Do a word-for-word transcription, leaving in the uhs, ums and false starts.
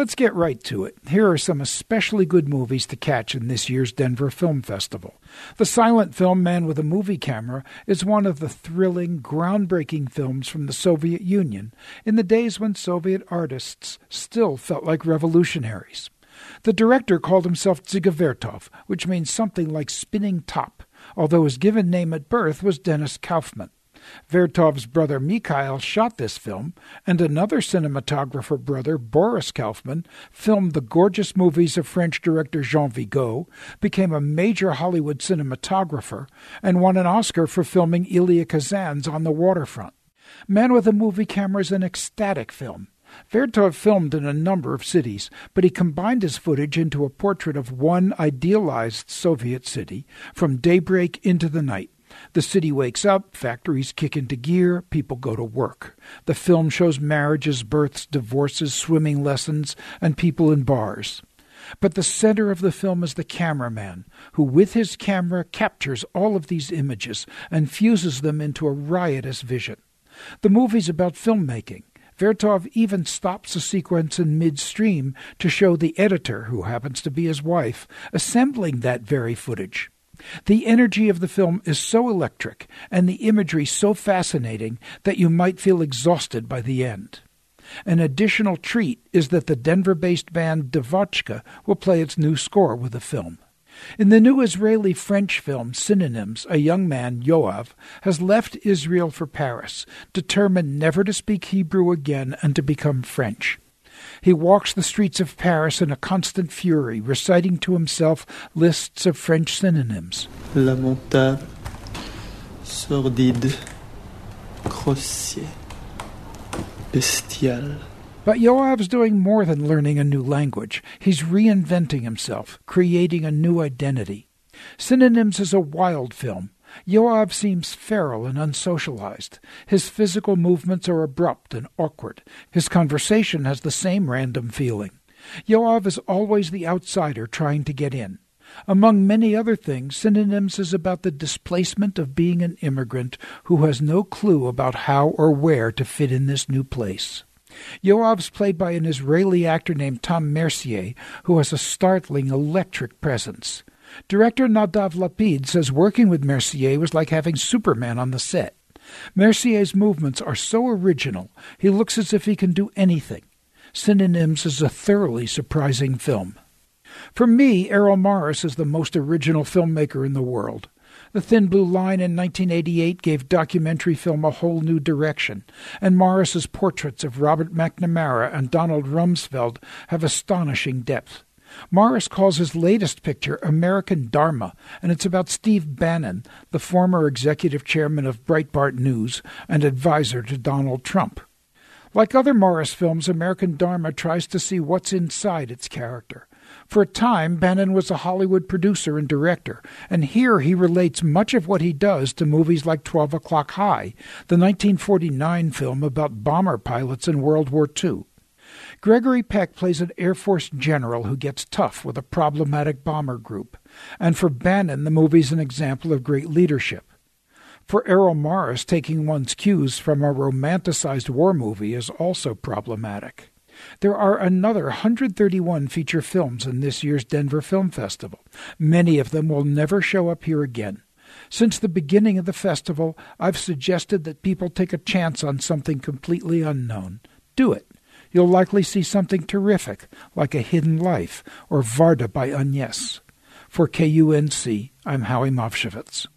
Let's get right to it. Here are some especially good movies to catch in this year's Denver Film Festival. The silent film Man with a Movie Camera is one of the thrilling, groundbreaking films from the Soviet Union in the days when Soviet artists still felt like revolutionaries. The director called himself Dziga Vertov, which means something like spinning top, although his given name at birth was Denis Kaufman. Vertov's brother Mikhail shot this film, and another cinematographer brother, Boris Kaufman, filmed the gorgeous movies of French director Jean Vigo, became a major Hollywood cinematographer, and won an Oscar for filming Elia Kazan's On the Waterfront. Man with a Movie Camera is an ecstatic film. Vertov filmed in a number of cities, but he combined his footage into a portrait of one idealized Soviet city, from daybreak into the night. The city wakes up, factories kick into gear, people go to work. The film shows marriages, births, divorces, swimming lessons, and people in bars. But the center of the film is the cameraman, who with his camera captures all of these images and fuses them into a riotous vision. The movie's about filmmaking. Vertov even stops a sequence in midstream to show the editor, who happens to be his wife, assembling that very footage. The energy of the film is so electric and the imagery so fascinating that you might feel exhausted by the end. An additional treat is that the Denver-based band Devotchka will play its new score with the film. In the new Israeli-French film Synonyms, a young man, Yoav, has left Israel for Paris, determined never to speak Hebrew again and to become French. He walks the streets of Paris in a constant fury, reciting to himself lists of French synonyms. Lamentable, sordide, grossier, bestial. But Yoav's doing more than learning a new language. He's reinventing himself, creating a new identity. Synonyms is a wild film. Yoav seems feral and unsocialized. His physical movements are abrupt and awkward. His conversation has the same random feeling. Yoav is always the outsider trying to get in. Among many other things, Synonyms is about the displacement of being an immigrant who has no clue about how or where to fit in this new place. Yoav's played by an Israeli actor named Tom Mercier, who has a startling, electric presence. Director Nadav Lapid says working with Mercier was like having Superman on the set. Mercier's movements are so original, he looks as if he can do anything. Synonyms is a thoroughly surprising film. For me, Errol Morris is the most original filmmaker in the world. The Thin Blue Line in nineteen eighty-eight gave documentary film a whole new direction, and Morris's portraits of Robert McNamara and Donald Rumsfeld have astonishing depth. Morris calls his latest picture American Dharma, and it's about Steve Bannon, the former executive chairman of Breitbart News and advisor to Donald Trump. Like other Morris films, American Dharma tries to see what's inside its character. For a time, Bannon was a Hollywood producer and director, and here he relates much of what he does to movies like twelve O'Clock High, the nineteen forty-nine film about bomber pilots in World War Two. Gregory Peck plays an Air Force general who gets tough with a problematic bomber group, and for Bannon, the movie's an example of great leadership. For Errol Morris, taking one's cues from a romanticized war movie is also problematic. There are another one hundred thirty-one feature films in this year's Denver Film Festival. Many of them will never show up here again. Since the beginning of the festival, I've suggested that people take a chance on something completely unknown. Do it. You'll likely see something terrific, like A Hidden Life or Varda by Agnes. For K U N C, I'm Howie Mofshevitz.